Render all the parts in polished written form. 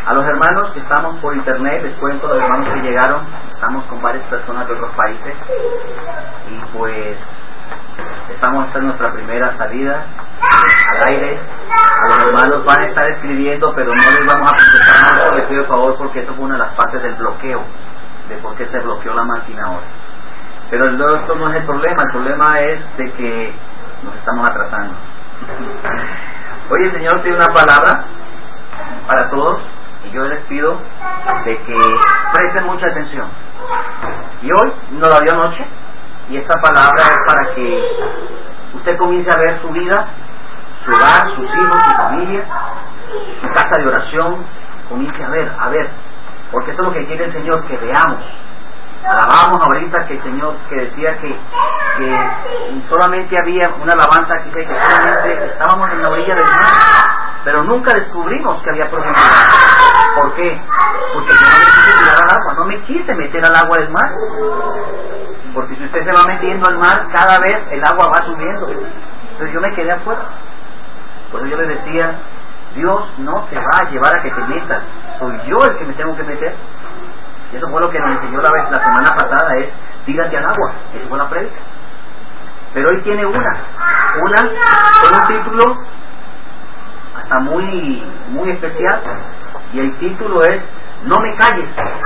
A los hermanos que estamos por internet, les cuento, los hermanos que llegaron, estamos con varias personas de otros países y pues estamos en nuestra primera salida al aire. A los hermanos van a estar escribiendo, pero no les vamos a contestar mucho, les pido el favor, porque eso fue una de las partes del bloqueo, de por qué se bloqueó la máquina ahora. Pero esto no es el problema es de que nos estamos atrasando. Hoy el Señor tiene una palabra para todos y yo les pido de que presten mucha atención. Y hoy nos la dio anoche y esta palabra es para que usted comience a ver su vida, su hogar, sus hijos, su familia, su casa de oración. Comience a ver, porque eso es lo que quiere el Señor, que veamos. Alabamos ahorita que el Señor, que decía que solamente había una alabanza que dice que solamente estábamos en la orilla del mar, pero nunca descubrimos que había profundidad. ¿Por qué? Porque yo no me quise tirar al agua, no me quise meter al agua del mar. Porque si usted se va metiendo al mar, cada vez el agua va subiendo. Entonces yo me quedé afuera. Por eso yo le decía, Dios no te va a llevar a que te metas, soy yo el que me tengo que meter. Y eso fue lo que nos enseñó la semana pasada, es tírate al agua. Eso fue la prédica. Pero hoy tiene una con un título hasta muy especial, y el título es No me calles.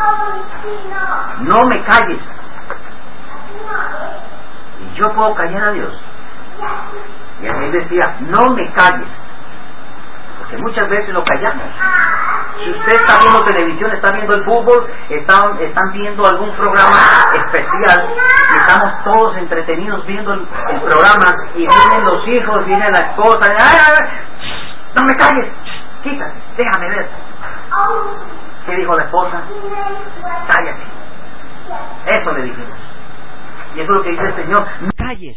No me calles. Y yo puedo callar a Dios. Y él decía, no me calles. Porque muchas veces lo callamos. Si usted está viendo televisión, está viendo el fútbol, están viendo algún programa especial, y estamos todos entretenidos viendo el programa, y vienen los hijos, viene la esposa, no me calles, quítate, déjame ver. ¿Qué dijo la esposa? Cállate. Eso le dijimos. Y eso es lo que dice el Señor, no calles.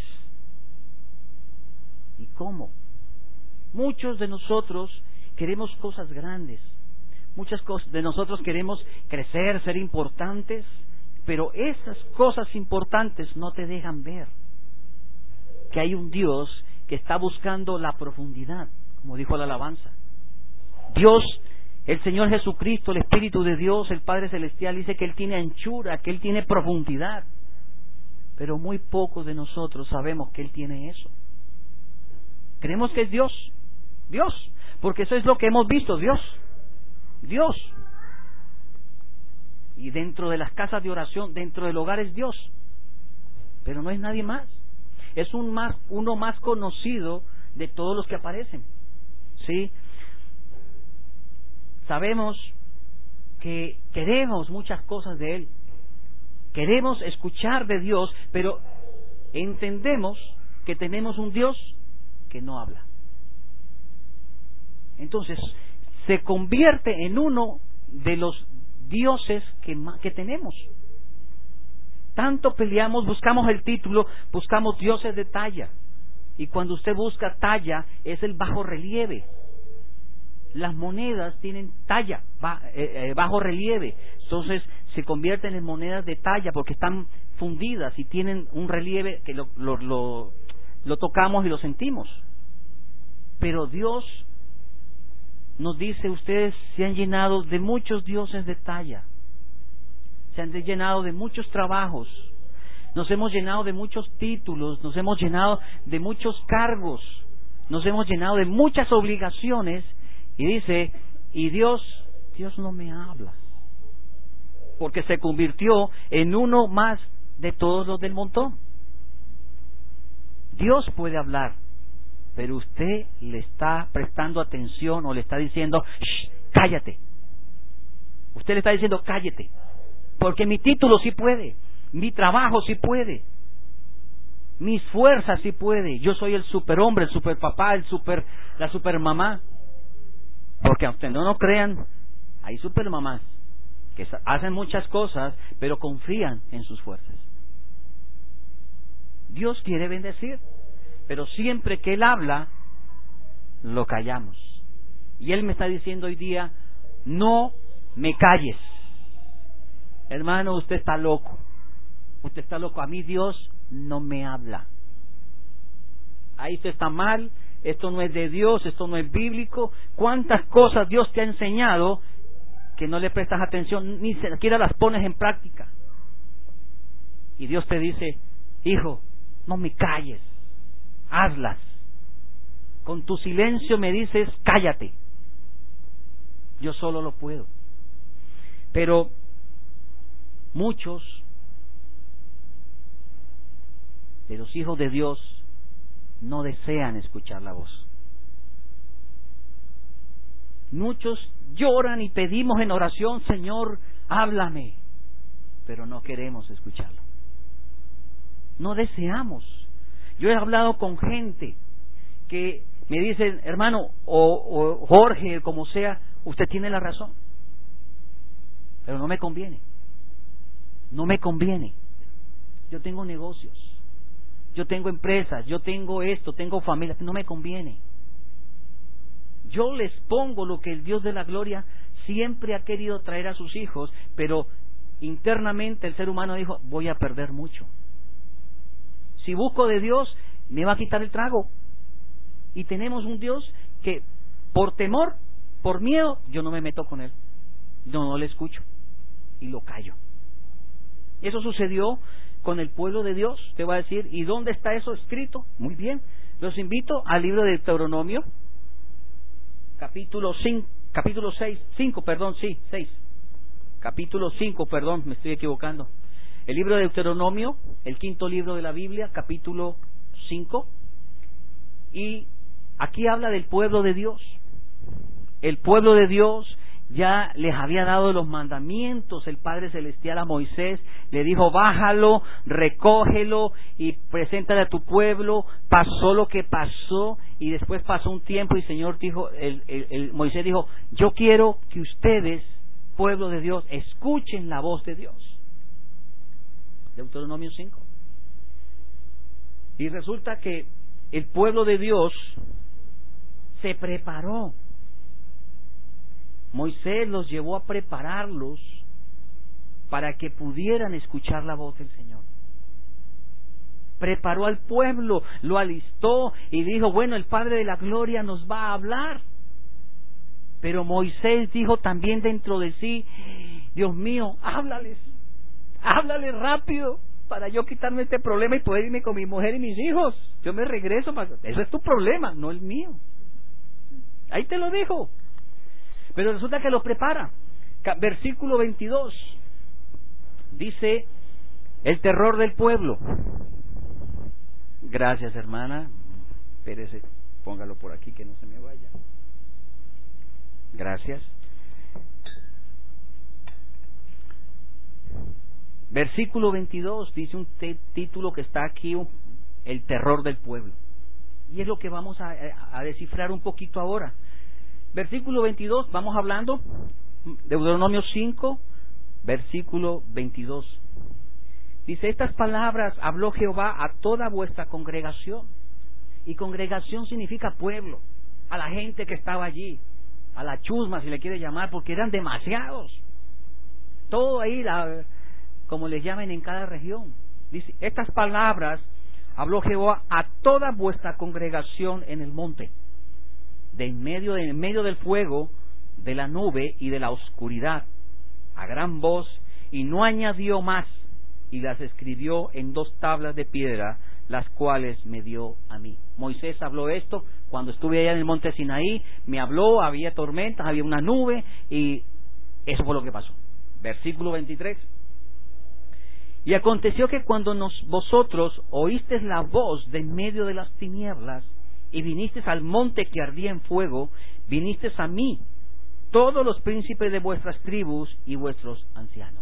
¿Y cómo? Muchos de nosotros queremos cosas grandes. Muchas de nosotros queremos crecer, ser importantes, pero esas cosas importantes no te dejan ver que hay un Dios que está buscando la profundidad, como dijo la alabanza. Dios, el Señor Jesucristo, el Espíritu de Dios, el Padre Celestial, dice que Él tiene anchura, que Él tiene profundidad, pero muy pocos de nosotros sabemos que Él tiene eso. Creemos que es Dios, porque eso es lo que hemos visto, Dios. Y dentro de las casas de oración, dentro del hogar es Dios, pero no es nadie más. Es uno más conocido de todos los que aparecen. ¿Sí? Sabemos que queremos muchas cosas de Él, queremos escuchar de Dios, pero entendemos que tenemos un Dios que no habla. Entonces se convierte en uno de los dioses que tenemos. Tanto peleamos, buscamos el título, buscamos dioses de talla. Y cuando usted busca talla, es el bajo relieve. Las monedas tienen talla, bajo relieve. Entonces se convierten en monedas de talla porque están fundidas y tienen un relieve que lo tocamos y lo sentimos. Pero Dios nos dice, ustedes se han llenado de muchos dioses de talla, se han llenado de muchos trabajos, nos hemos llenado de muchos títulos, nos hemos llenado de muchos cargos, nos hemos llenado de muchas obligaciones, y dice, y Dios no me habla, porque se convirtió en uno más de todos los del montón. Dios puede hablar, pero usted le está prestando atención o le está diciendo, shh, cállate. Usted le está diciendo, cállate, porque mi título sí puede, mi trabajo sí puede, mis fuerzas sí puede. Yo soy el superhombre, el superpapá, la supermamá. Porque aunque no nos crean, hay supermamás que hacen muchas cosas, pero confían en sus fuerzas. Dios quiere bendecir, pero siempre que Él habla, lo callamos. Y Él me está diciendo hoy día, no me calles. Hermano, usted está loco. Usted está loco. A mí Dios no me habla. Ahí usted está mal. Esto no es de Dios, esto no es bíblico. ¿Cuántas cosas Dios te ha enseñado que no le prestas atención, ni siquiera las pones en práctica. Y Dios te dice, hijo, no me calles, hazlas. Con tu silencio me dices, cállate. Yo solo lo puedo. Pero muchos de los hijos de Dios no desean escuchar la voz. Muchos lloran y pedimos en oración, Señor, háblame, pero no queremos escucharlo. No deseamos. Yo he hablado con gente que me dicen, hermano, o Jorge, como sea, usted tiene la razón, pero no me conviene. No me conviene. Yo tengo negocios, yo tengo empresas, yo tengo esto, tengo familia, no me conviene. Yo les pongo lo que el Dios de la gloria siempre ha querido traer a sus hijos, pero internamente el ser humano dijo, voy a perder mucho. Si busco de Dios, me va a quitar el trago. Y tenemos un Dios que por temor, por miedo, yo no me meto con Él. No le escucho. Y lo callo. Eso sucedió con el pueblo de Dios. Te va a decir, ¿y dónde está eso escrito? Muy bien. Los invito al libro de Deuteronomio, capítulo 6. Capítulo 5, perdón, me estoy equivocando. El libro de Deuteronomio, el quinto libro de la Biblia, capítulo 5. Y aquí habla del pueblo de Dios. El pueblo de Dios ya les había dado los mandamientos. El Padre Celestial a Moisés le dijo, bájalo, recógelo y preséntale a tu pueblo. Pasó lo que pasó y después pasó un tiempo y el Señor dijo, Moisés dijo, yo quiero que ustedes, pueblo de Dios, escuchen la voz de Dios. Deuteronomio 5. Y resulta que el pueblo de Dios se preparó. Moisés los llevó a prepararlos para que pudieran escuchar la voz del Señor. Preparó al pueblo, lo alistó y dijo, bueno, el Padre de la Gloria nos va a hablar. Pero Moisés dijo también dentro de sí, Dios mío, háblales rápido para yo quitarme este problema y poder irme con mi mujer y mis hijos. Yo me regreso, eso es tu problema, no el mío. Ahí te lo dijo. Pero resulta que los prepara. Versículo 22 dice, el terror del pueblo. Gracias, hermana. Espérese, póngalo por aquí que no se me vaya. Gracias. Versículo 22 dice un título que está aquí, el terror del pueblo. Y es lo que vamos a descifrar un poquito ahora. Versículo 22, vamos hablando, Deuteronomio 5, versículo 22. Dice, estas palabras habló Jehová a toda vuestra congregación. Y congregación significa pueblo, a la gente que estaba allí, a la chusma, si le quiere llamar, porque eran demasiados. Todo ahí, como les llamen en cada región. Dice, estas palabras habló Jehová a toda vuestra congregación en el monte, en medio del fuego, de la nube y de la oscuridad, a gran voz, y no añadió más, y las escribió en 2 tablas de piedra, las cuales me dio a mí. Moisés habló esto cuando estuve allá en el monte Sinaí, me habló, había tormentas, había una nube, y eso fue lo que pasó. Versículo 23. Y aconteció que cuando vosotros oísteis la voz de en medio de las tinieblas, y vinisteis al monte que ardía en fuego, vinisteis a mí, todos los príncipes de vuestras tribus y vuestros ancianos.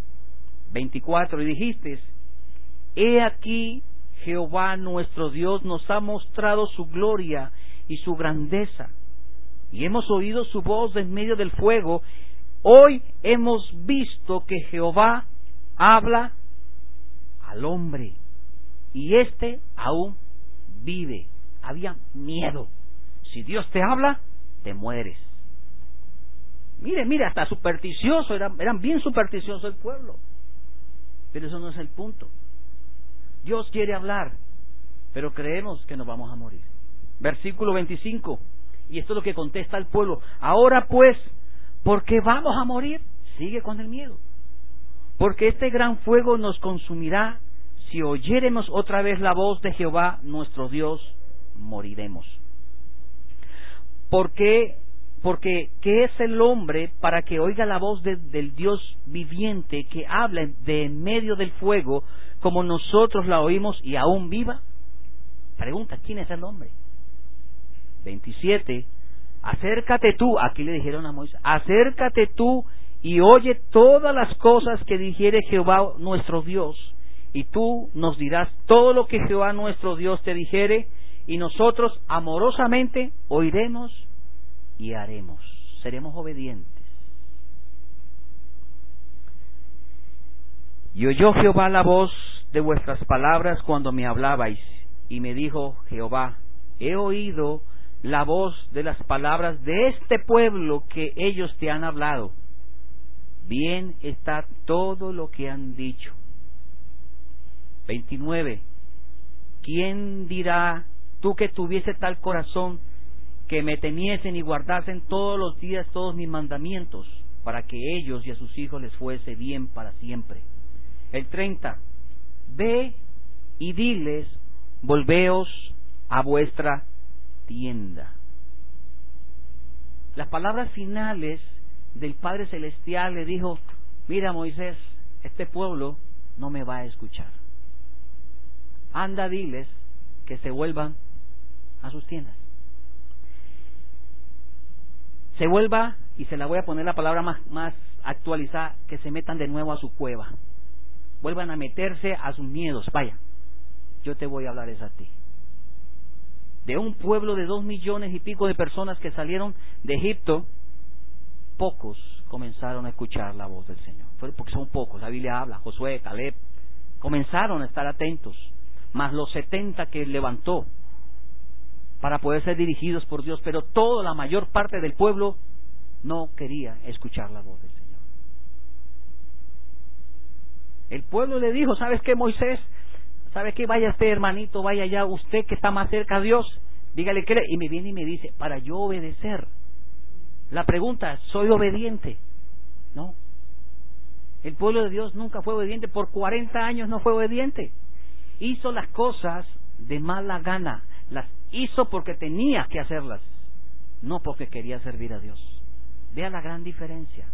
24. Y dijisteis, he aquí Jehová nuestro Dios nos ha mostrado su gloria y su grandeza, y hemos oído su voz en medio del fuego. Hoy hemos visto que Jehová habla al hombre, y éste aún vive. Había miedo. Si Dios te habla, te mueres. Mire, hasta supersticioso, eran bien supersticiosos el pueblo. Pero eso no es el punto. Dios quiere hablar, pero creemos que nos vamos a morir. Versículo 25, y esto es lo que contesta el pueblo. Ahora pues, porque vamos a morir. Sigue con el miedo. Porque este gran fuego nos consumirá. Si oyéremos otra vez la voz de Jehová, nuestro Dios, moriremos. Porque ¿qué es el hombre para que oiga la voz del Dios viviente que habla de en medio del fuego como nosotros la oímos y aún viva? Pregunta, ¿quién es el hombre? 27. Acércate tú, aquí le dijeron a Moisés, acércate tú y oye todas las cosas que dijere Jehová nuestro Dios, y tú nos dirás todo lo que Jehová nuestro Dios te dijere, y nosotros amorosamente oiremos y haremos, seremos obedientes. Y oyó Jehová la voz de vuestras palabras cuando me hablabais, y me dijo Jehová, he oído la voz de las palabras de este pueblo que ellos te han hablado. Bien está todo lo que han dicho. 29. ¿Quién dirá tú que tuviese tal corazón que me temiesen y guardasen todos los días todos mis mandamientos, para que ellos y a sus hijos les fuese bien para siempre? El 30. Ve y diles, volveos a vuestra tienda. Las palabras finales del Padre Celestial le dijo, mira Moisés, este pueblo no me va a escuchar. Anda, diles que se vuelvan a sus tiendas. Se vuelva, y se la voy a poner la palabra más actualizada, que se metan de nuevo a su cueva. Vuelvan a meterse a sus miedos. Vaya, yo te voy a hablar es a ti. De un pueblo de 2 millones y pico de personas que salieron de Egipto, pocos comenzaron a escuchar la voz del Señor. Porque son pocos, la Biblia habla, Josué, Caleb, comenzaron a estar atentos, más los 70 que levantó para poder ser dirigidos por Dios, pero toda la mayor parte del pueblo no quería escuchar la voz del Señor. El pueblo le dijo, ¿sabes qué, Moisés? ¿Sabe qué? Vaya usted, hermanito, vaya allá, usted que está más cerca a Dios, dígale que... Y me viene y me dice, para yo obedecer. La pregunta, ¿soy obediente? No. El pueblo de Dios nunca fue obediente, por 40 años no fue obediente. Hizo las cosas de mala gana, las hizo porque tenía que hacerlas, no porque quería servir a Dios. Vea la gran diferencia.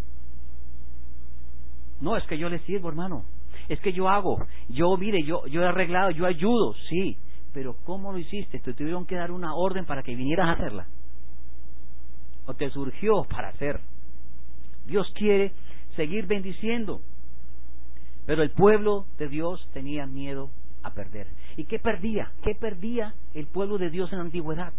No, es que yo le sirvo, hermano. Es que yo hago, mire, yo he arreglado, yo ayudo, sí, pero ¿cómo lo hiciste? ¿Te tuvieron que dar una orden para que vinieras a hacerla? ¿O te surgió para hacer? Dios quiere seguir bendiciendo, pero el pueblo de Dios tenía miedo a perder. ¿Y qué perdía? ¿Qué perdía el pueblo de Dios en la antigüedad?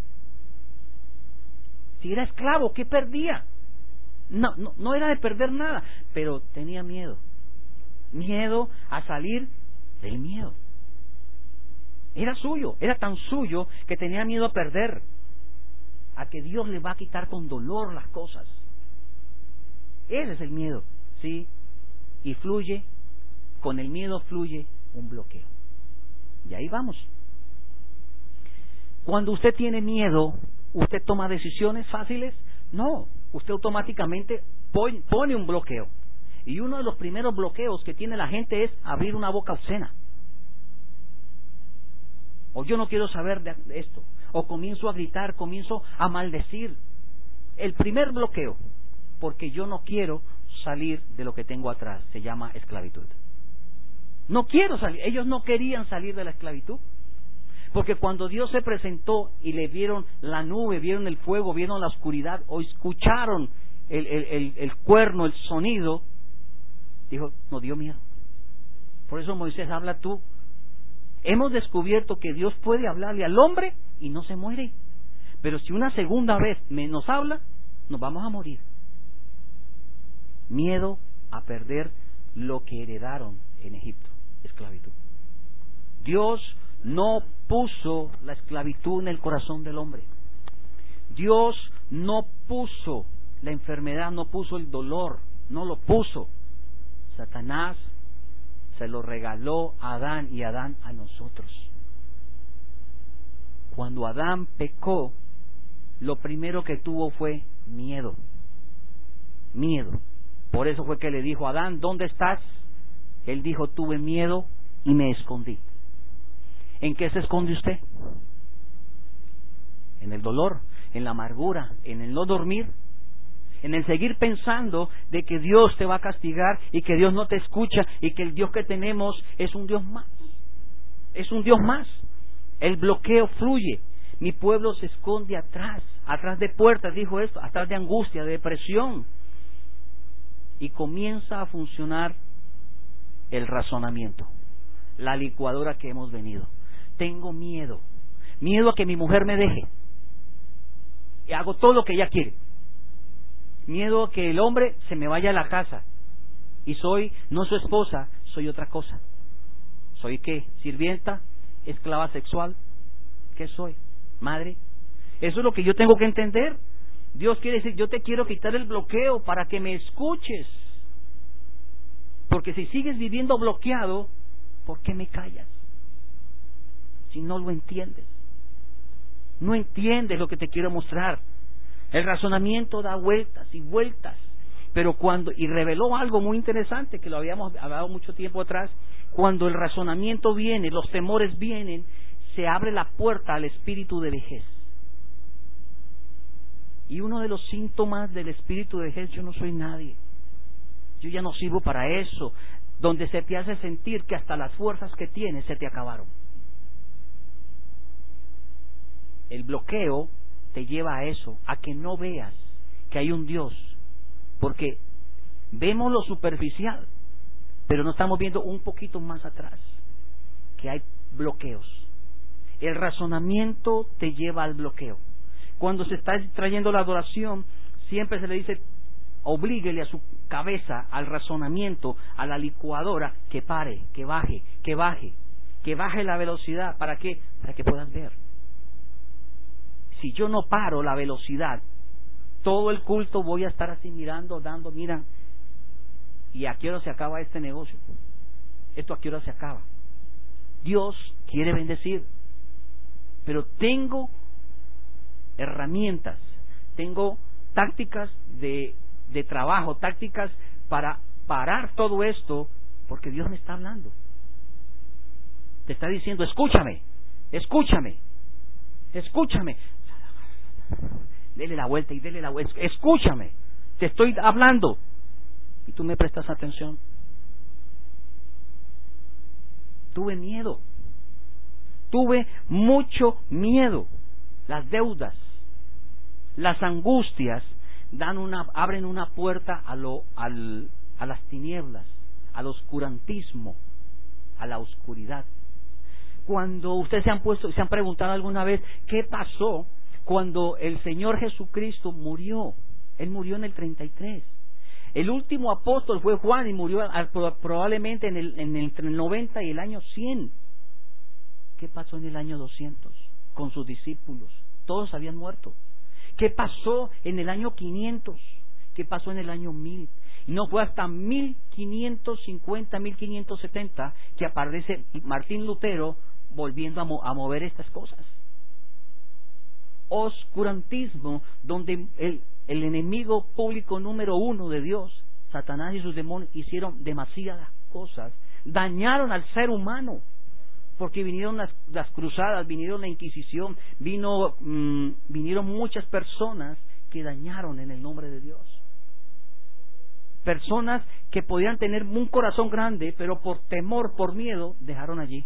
Si era esclavo, ¿qué perdía? No era de perder nada, pero tenía miedo. Miedo a salir del miedo. Era suyo, era tan suyo que tenía miedo a perder, a que Dios le va a quitar con dolor las cosas. Ese es el miedo, ¿sí? Y con el miedo fluye un bloqueo. Y ahí vamos. Cuando usted tiene miedo, ¿usted toma decisiones fáciles? No, usted automáticamente pone un bloqueo. Y uno de los primeros bloqueos que tiene la gente es abrir una boca obscena. O yo no quiero saber de esto. O comienzo a gritar, comienzo a maldecir. El primer bloqueo, porque yo no quiero salir de lo que tengo atrás, se llama esclavitud. No quiero salir. Ellos no querían salir de la esclavitud. Porque cuando Dios se presentó y le vieron la nube, vieron el fuego, vieron la oscuridad, o escucharon el cuerno, el sonido, dijo, no dio miedo. Por eso Moisés, habla tú. Hemos descubierto que Dios puede hablarle al hombre y no se muere. Pero si una segunda vez nos habla, nos vamos a morir. Miedo a perder lo que heredaron en Egipto, esclavitud. Dios no puso la esclavitud en el corazón del hombre. Dios no puso la enfermedad, no puso el dolor, no lo puso. Satanás se lo regaló a Adán y Adán a nosotros. Cuando Adán pecó, lo primero que tuvo fue miedo. Miedo. Por eso fue que le dijo a Adán, ¿dónde estás? Él dijo, tuve miedo y me escondí. ¿En qué se esconde usted? En el dolor, en la amargura, en el no dormir, en el seguir pensando de que Dios te va a castigar y que Dios no te escucha y que el Dios que tenemos es un Dios más. Es un Dios más. El bloqueo fluye. Mi pueblo se esconde atrás de puertas, dijo esto, atrás de angustia, de depresión. Y comienza a funcionar el razonamiento, la licuadora que hemos venido. Tengo miedo a que mi mujer me deje. Y hago todo lo que ella quiere. Miedo a que el hombre se me vaya a la casa y soy no su esposa, soy otra cosa. ¿Soy qué? ¿Sirvienta? ¿Esclava sexual? ¿Qué soy? ¿Madre? Eso es lo que yo tengo que entender. Dios quiere decir, yo te quiero quitar el bloqueo para que me escuches. Porque si sigues viviendo bloqueado, ¿por qué me callas? Si no lo entiendes. No entiendes lo que te quiero mostrar. El razonamiento da vueltas y vueltas. Pero y reveló algo muy interesante que lo habíamos hablado mucho tiempo atrás. Cuando el razonamiento viene, los temores vienen, se abre la puerta al espíritu de vejez. Y uno de los síntomas del espíritu de vejez, yo no soy nadie. Yo ya no sirvo para eso. Donde se te hace sentir que hasta las fuerzas que tienes se te acabaron. El bloqueo te lleva a eso, a que no veas que hay un Dios. Porque vemos lo superficial, pero no estamos viendo un poquito más atrás, que hay bloqueos. El razonamiento te lleva al bloqueo. Cuando se está trayendo la adoración, siempre se le dice, oblíguele a su cabeza, al razonamiento, a la licuadora, que pare, que baje la velocidad. ¿Para qué? Para que puedas ver. Si yo no paro la velocidad, todo el culto voy a estar así mirando, mira, ¿y a qué hora se acaba este negocio? ¿Esto a qué hora se acaba? Dios quiere bendecir, pero tengo herramientas, tengo tácticas de trabajo, tácticas para parar todo esto, porque Dios me está hablando. Te está diciendo, escúchame. Dele la vuelta y dele la vuelta. Escúchame, te estoy hablando y tú me prestas atención. Tuve mucho miedo. Las deudas, las angustias abren una puerta a las tinieblas, al oscurantismo, a la oscuridad. Cuando ustedes se han preguntado alguna vez qué pasó cuando el Señor Jesucristo murió. Él murió en el 33. El último apóstol fue Juan y murió probablemente entre el 90 y el año 100. ¿Qué pasó en el año 200 con sus discípulos? Todos habían muerto. ¿Qué pasó en el año 500? ¿Qué pasó en el año 1000? No fue hasta 1550, 1570 que aparece Martín Lutero volviendo a mover estas cosas. Oscurantismo, donde el enemigo público número uno de Dios, Satanás y sus demonios, hicieron demasiadas cosas, dañaron al ser humano, porque vinieron las cruzadas, vinieron la Inquisición, vinieron muchas personas que dañaron en el nombre de Dios. Personas que podían tener un corazón grande, pero por temor, por miedo, dejaron allí.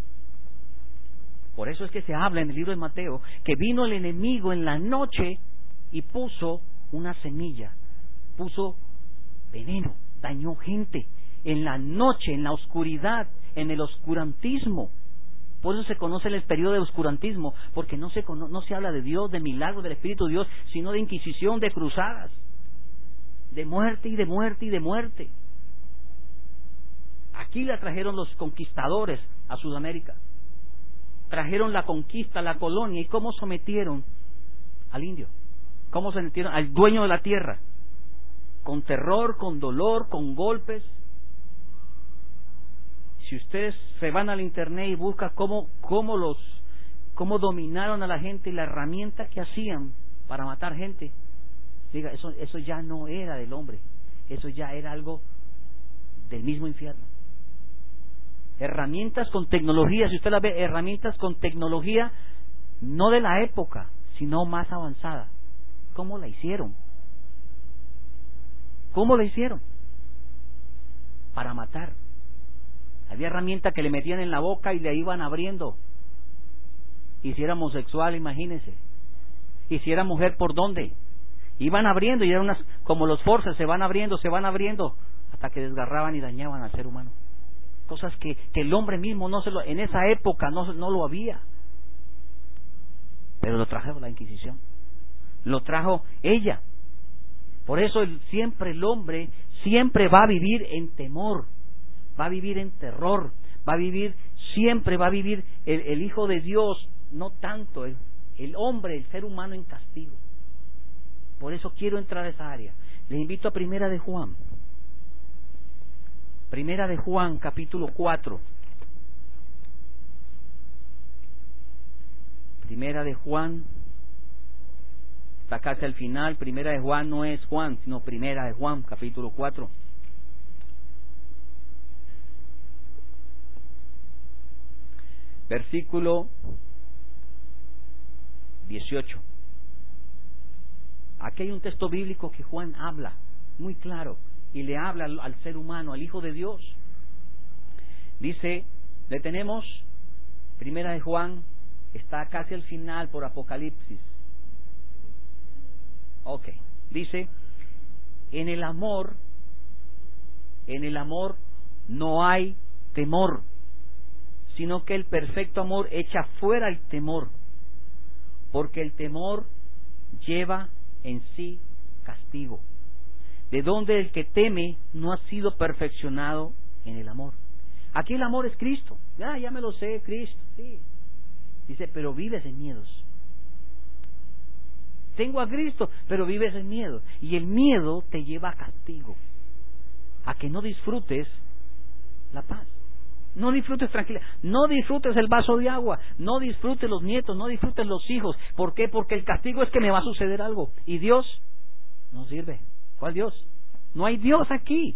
Por eso es que se habla en el libro de Mateo que vino el enemigo en la noche y puso una semilla, puso veneno, dañó gente en la noche, en la oscuridad, en el oscurantismo. Por eso se conoce el periodo de oscurantismo, porque no se habla de Dios, de milagros, del Espíritu de Dios, sino de inquisición, de cruzadas, de muerte y de muerte y de muerte. Aquí la trajeron los conquistadores a Sudamérica. Trajeron la conquista, la colonia, y cómo sometieron al indio, cómo sometieron al dueño de la tierra, con terror, con dolor, con golpes. Si ustedes se van al internet y buscan cómo dominaron a la gente y la herramienta que hacían para matar gente, Diga, eso ya no era del hombre, eso ya era algo del mismo infierno. Herramientas con tecnología, si usted la ve, herramientas con tecnología no de la época, sino más avanzada. ¿Cómo la hicieron? ¿Cómo la hicieron? Para matar. Había herramientas que le metían en la boca y le iban abriendo. Y si era homosexual, imagínese. Y si era mujer, ¿por dónde? Iban abriendo y eran unas, como los forces, se van abriendo, hasta que desgarraban y dañaban al ser humano. Cosas que el hombre mismo en esa época no lo había. Pero lo trajo la Inquisición. Lo trajo ella. Por eso siempre el hombre siempre va a vivir en temor, va a vivir en terror, siempre va a vivir el Hijo de Dios, no tanto el hombre, el ser humano en castigo. Por eso quiero entrar a esa área. Les invito a Primera de Juan. Primera de Juan, capítulo 4. Primera de Juan, está casi al final. Primera de Juan no es Juan, sino Primera de Juan, capítulo 4. Versículo 18. Aquí hay un texto bíblico que Juan habla muy claro y le habla al ser humano, al Hijo de Dios. Dice, le tenemos, Primera de Juan, está casi al final por Apocalipsis. Ok, dice, en el amor no hay temor, sino que el perfecto amor echa fuera el temor, porque el temor lleva en sí castigo, de donde el que teme no ha sido perfeccionado en el amor. Aquí el amor es Cristo. Ya me lo sé, Cristo, sí. Dice, pero vives en miedos. Tengo a Cristo, pero vives en miedo. Y el miedo te lleva a castigo, a que no disfrutes la paz, no disfrutes tranquilidad, no disfrutes el vaso de agua, no disfrutes los nietos, no disfrutes los hijos. ¿Por qué? Porque el castigo es que me va a suceder algo. Y Dios no sirve. ¿Cuál Dios? No hay Dios aquí.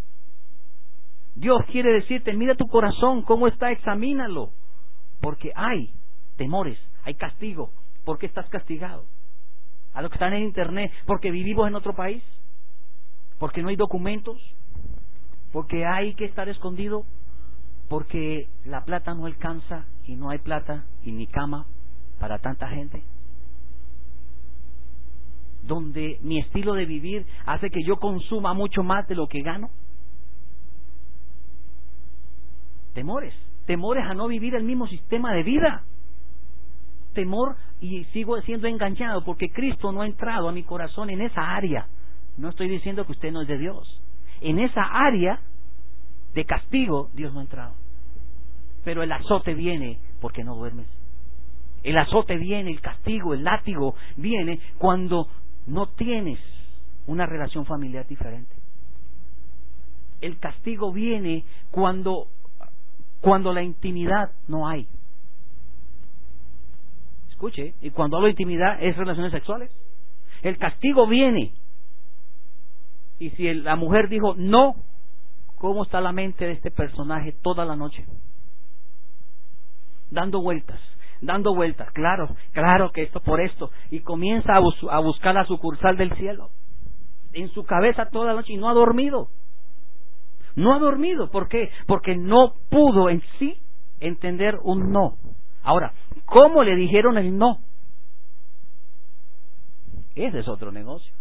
Dios quiere decirte, mira tu corazón, cómo está, examínalo. Porque hay temores, hay castigo. ¿Por qué estás castigado? A los que están en internet, porque vivimos en otro país, porque no hay documentos, porque hay que estar escondido, porque la plata no alcanza y no hay plata y ni cama para tanta gente, donde mi estilo de vivir hace que yo consuma mucho más de lo que gano. Temores a no vivir el mismo sistema de vida. Temor, y sigo siendo engañado porque Cristo no ha entrado a mi corazón en esa área. No estoy diciendo que usted no es de Dios. En esa área de castigo Dios no ha entrado. Pero el azote viene porque no duermes. El azote viene, el castigo, el látigo viene cuando no tienes una relación familiar diferente. El castigo viene cuando la intimidad no hay. Escuche, y cuando hablo de intimidad es relaciones sexuales. El castigo viene. Y si la mujer dijo no, ¿cómo está la mente de este personaje toda la noche? Dando vueltas. Claro que esto por esto. Y comienza a buscar la sucursal del cielo en su cabeza toda la noche y no ha dormido. ¿Por qué? Porque no pudo en sí entender un no. Ahora, ¿cómo le dijeron el no? Ese es otro negocio.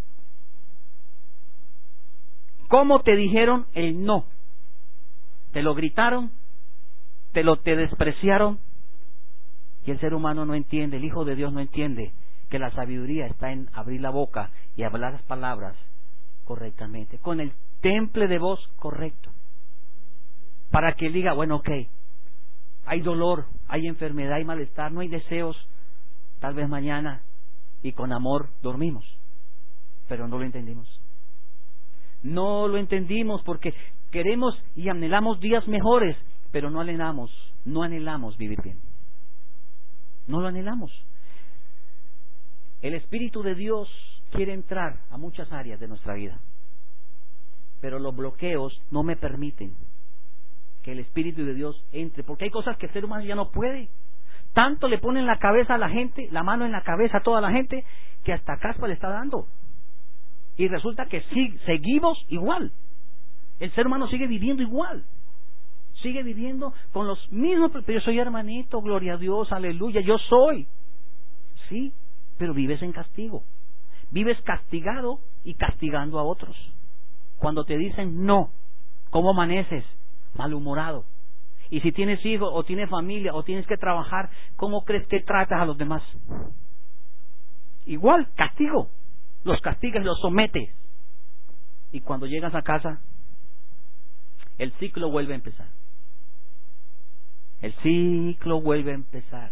¿Cómo te dijeron el no? ¿Te lo gritaron? ¿Te despreciaron? Y el ser humano no entiende, el Hijo de Dios no entiende que la sabiduría está en abrir la boca y hablar las palabras correctamente, con el temple de voz correcto, para que él diga, bueno, ok, hay dolor, hay enfermedad, hay malestar, no hay deseos, tal vez mañana, y con amor dormimos, pero no lo entendimos. No lo entendimos porque queremos y anhelamos días mejores, pero no anhelamos vivir bien. No lo anhelamos. El Espíritu de Dios quiere entrar a muchas áreas de nuestra vida, pero los bloqueos no me permiten que el Espíritu de Dios entre, porque hay cosas que el ser humano ya no puede. Tanto le pone en la cabeza a la gente, la mano en la cabeza a toda la gente, que hasta caspa le está dando. Y resulta que sí, seguimos igual. El ser humano sigue viviendo igual. Sigue viviendo con los mismos... Pero yo soy hermanito, gloria a Dios, aleluya, yo soy. Sí, pero vives en castigo. Vives castigado y castigando a otros. Cuando te dicen no, ¿cómo amaneces? Malhumorado. Y si tienes hijos o tienes familia o tienes que trabajar, ¿cómo crees que tratas a los demás? Igual, castigo. Los castigas, los sometes. Y cuando llegas a casa, el ciclo vuelve a empezar. El ciclo vuelve a empezar.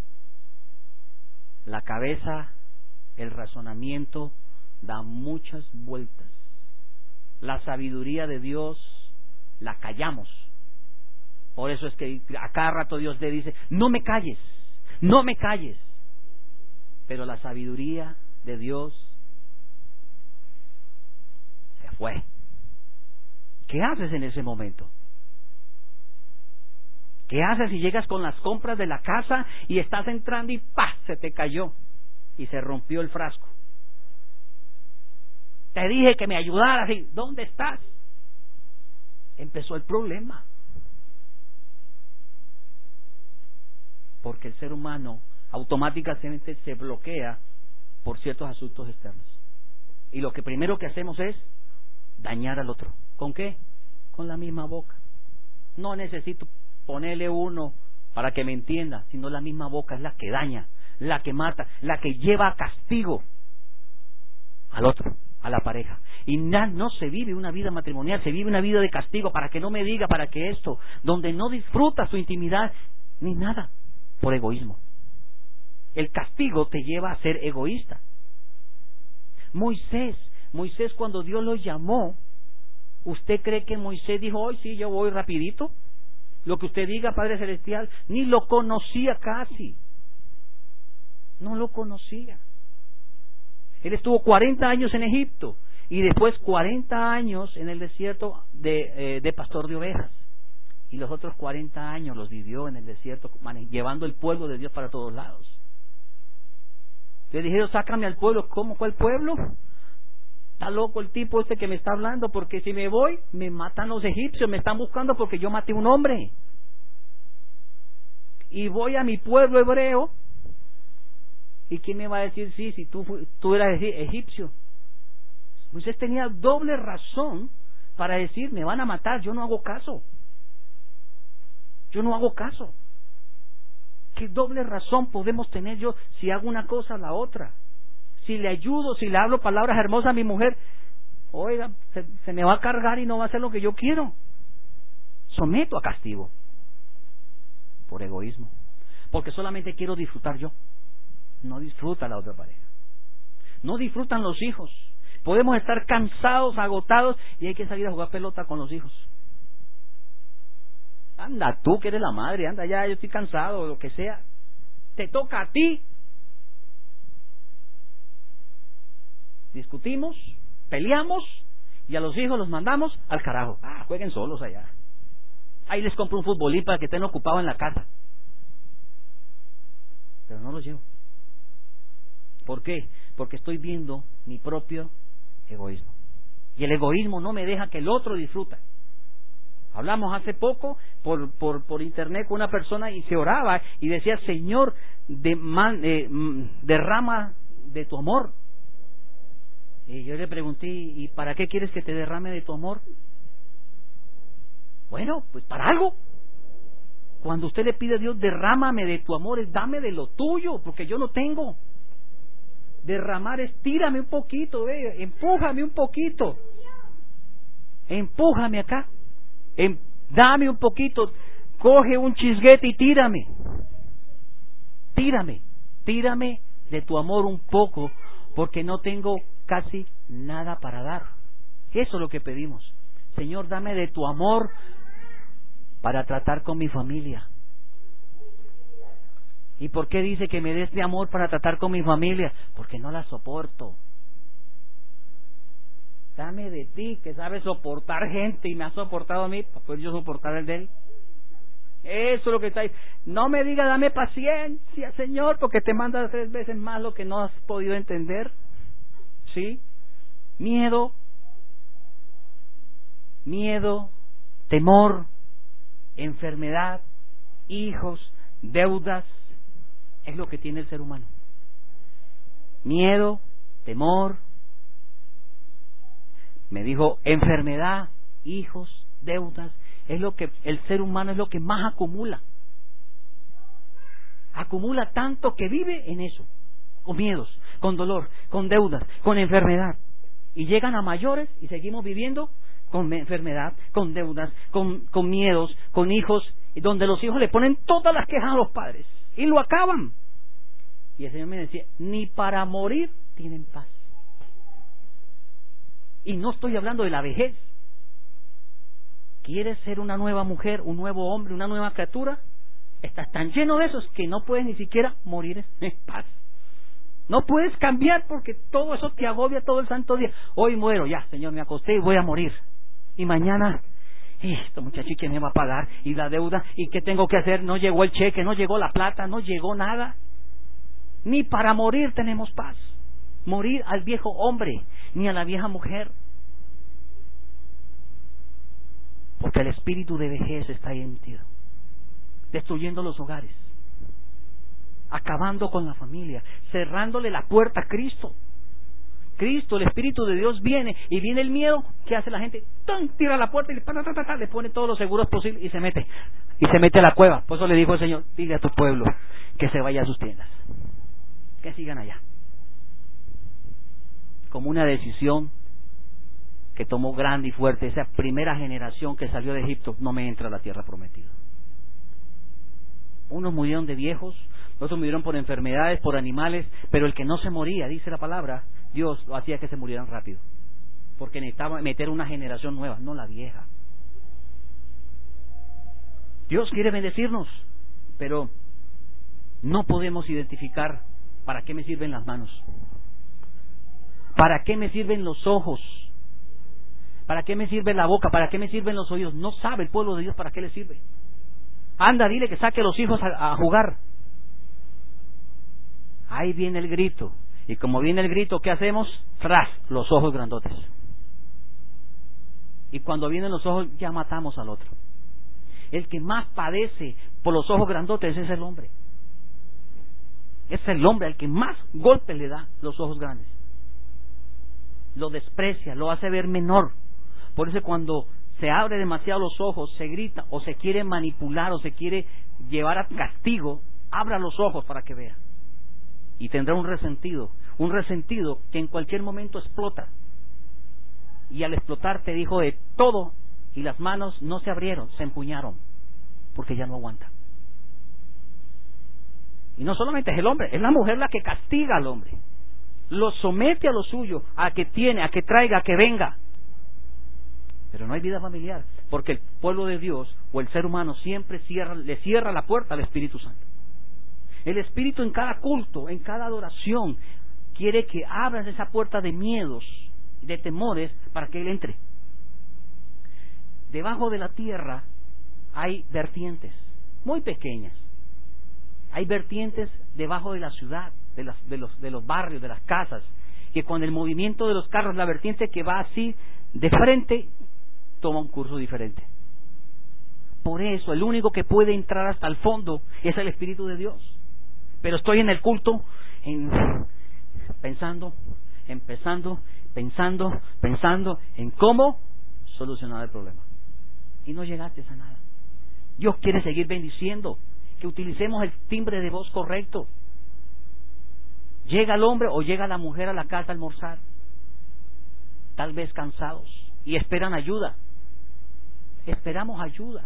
La cabeza, el razonamiento da muchas vueltas. La sabiduría de Dios la callamos. Por eso es que a cada rato Dios le dice, no me calles, no me calles. Pero la sabiduría de Dios se fue. ¿Qué haces en ese momento? ¿Qué haces si llegas con las compras de la casa y estás entrando y ¡pah! Se te cayó y se rompió el frasco? Te dije que me ayudaras y ¿dónde estás? Empezó el problema. Porque el ser humano automáticamente se bloquea por ciertos asuntos externos. Y lo que primero que hacemos es dañar al otro. ¿Con qué? Con la misma boca. No necesito ponerle uno para que me entienda, sino la misma boca es la que daña, la que mata, la que lleva a castigo al otro, a la pareja. Y no se vive una vida matrimonial, se vive una vida de castigo, para que no me diga, para que esto, donde no disfruta su intimidad ni nada, por egoísmo. El castigo te lleva a ser egoísta. Moisés cuando Dios lo llamó, ¿usted cree que Moisés dijo, hoy sí, yo voy rapidito? Lo que usted diga, Padre Celestial, ni lo conocía casi. No lo conocía. Él estuvo 40 años en Egipto y después 40 años en el desierto de pastor de ovejas. Y los otros 40 años los vivió en el desierto, llevando el pueblo de Dios para todos lados. Le dijeron, sácame al pueblo. ¿Cómo fue el pueblo? Está loco el tipo este que me está hablando, porque si me voy, me matan los egipcios, me están buscando porque yo maté a un hombre. Y voy a mi pueblo hebreo, ¿y quién me va a decir sí, si tú eras egipcio? Moisés tenía doble razón para decir, me van a matar, yo no hago caso. Yo no hago caso. ¿Qué doble razón podemos tener yo si hago una cosa a la otra? Si le ayudo, si le hablo palabras hermosas a mi mujer, oiga, se me va a cargar y no va a hacer lo que yo quiero. Someto a castigo. Por egoísmo. Porque solamente quiero disfrutar yo. No disfruta la otra pareja. No disfrutan los hijos. Podemos estar cansados, agotados, y hay que salir a jugar pelota con los hijos. Anda tú que eres la madre, anda ya, yo estoy cansado, o lo que sea. Te toca a ti. Discutimos, peleamos, y a los hijos los mandamos al carajo. Jueguen solos allá. Ahí les compro un futbolín para que estén ocupados en la casa. Pero no los llevo. ¿Por qué? Porque estoy viendo mi propio egoísmo. Y el egoísmo no me deja que el otro disfruta. Hablamos hace poco por internet con una persona y se oraba y decía, Señor, derrama de tu amor. Y yo le pregunté, ¿y para qué quieres que te derrame de tu amor? Bueno, pues para algo. Cuando usted le pide a Dios, derrámame de tu amor, es dame de lo tuyo, porque yo no tengo. Derramar es tírame un poquito, empújame un poquito. Empújame acá. Dame un poquito. Coge un chisguete y tírame. Tírame de tu amor un poco, porque no tengo casi nada para dar. Eso es lo que pedimos. Señor, dame de tu amor para tratar con mi familia. ¿Y por qué dice que me des de amor para tratar con mi familia? Porque no la soporto. Dame de ti, que sabes soportar gente y me has soportado a mí, para poder yo soportar el de él. Eso es lo que está ahí. No me diga dame paciencia, Señor, porque te manda 3 veces más lo que no has podido entender. ¿Sí? Miedo, temor, enfermedad, hijos, deudas, es lo que tiene el ser humano. Miedo, temor, me dijo enfermedad, hijos, deudas, es lo que el ser humano es lo que más acumula. Acumula tanto que vive en eso, con miedos, con dolor, con deudas, con enfermedad. Y llegan a mayores y seguimos viviendo con enfermedad, con deudas, con miedos, con hijos, donde los hijos le ponen todas las quejas a los padres y lo acaban. Y el Señor me decía, ni para morir tienen paz. Y no estoy hablando de la vejez. ¿Quieres ser una nueva mujer, un nuevo hombre, una nueva criatura? Estás tan lleno de esos que no puedes ni siquiera morir en paz. No puedes cambiar porque todo eso te agobia todo el santo día. Hoy muero, ya, Señor, me acosté y voy a morir. Y mañana, este muchacho, ¿quién me va a pagar? Y la deuda, ¿y qué tengo que hacer? No llegó el cheque, no llegó la plata, no llegó nada. Ni para morir tenemos paz. Morir al viejo hombre, ni a la vieja mujer. Porque el espíritu de vejez está ahí metido, destruyendo los hogares, acabando con la familia, cerrándole la puerta a Cristo. Cristo, el Espíritu de Dios viene y viene el miedo. ¿Qué hace la gente? ¡Tum! Tira la puerta y le pone todos los seguros posibles y se mete a la cueva. Por eso le dijo el Señor, dile a tu pueblo que se vaya a sus tiendas, que sigan allá. Como una decisión que tomó grande y fuerte esa primera generación que salió de Egipto. No me entra a la tierra prometida. Unos murieron de viejos, otros murieron por enfermedades, por animales, pero el que no se moría, dice la palabra, Dios lo hacía que se murieran rápido, porque necesitaba meter una generación nueva, no la vieja. Dios quiere bendecirnos, pero no podemos identificar para qué me sirven las manos, para qué me sirven los ojos, para qué me sirve la boca, para qué me sirven los oídos. No sabe el pueblo de Dios para qué le sirve. Anda, dile que saque a los hijos a jugar. Ahí viene el grito. Y como viene el grito, ¿qué hacemos? Tras los ojos grandotes. Y cuando vienen los ojos, ya matamos al otro. El que más padece por los ojos grandotes es el hombre. Es el hombre al que más golpes le da los ojos grandes. Lo desprecia, lo hace ver menor. Por eso cuando se abre demasiado los ojos, se grita o se quiere manipular o se quiere llevar a castigo, abra los ojos para que vea. Y tendrá un resentido que en cualquier momento explota. Y al explotar te dijo de todo y las manos no se abrieron, se empuñaron, porque ya no aguanta. Y no solamente es el hombre, es la mujer la que castiga al hombre. Lo somete a lo suyo, a que tiene, a que traiga, a que venga. Pero no hay vida familiar, porque el pueblo de Dios o el ser humano siempre le cierra la puerta al Espíritu Santo. El Espíritu en cada culto, en cada adoración, quiere que abras esa puerta de miedos, de temores, para que Él entre. Debajo de la tierra hay vertientes muy pequeñas. Hay vertientes debajo de la ciudad, de los barrios, de las casas, que con el movimiento de los carros, la vertiente que va así de frente toma un curso diferente. Por eso el único que puede entrar hasta el fondo es el Espíritu de Dios. Pero estoy en el culto pensando en cómo solucionar el problema, y no llegaste a nada. Dios quiere seguir bendiciendo, que utilicemos el timbre de voz correcto. Llega el hombre o llega la mujer a la casa a almorzar, tal vez cansados, y esperan ayuda. Esperamos ayuda.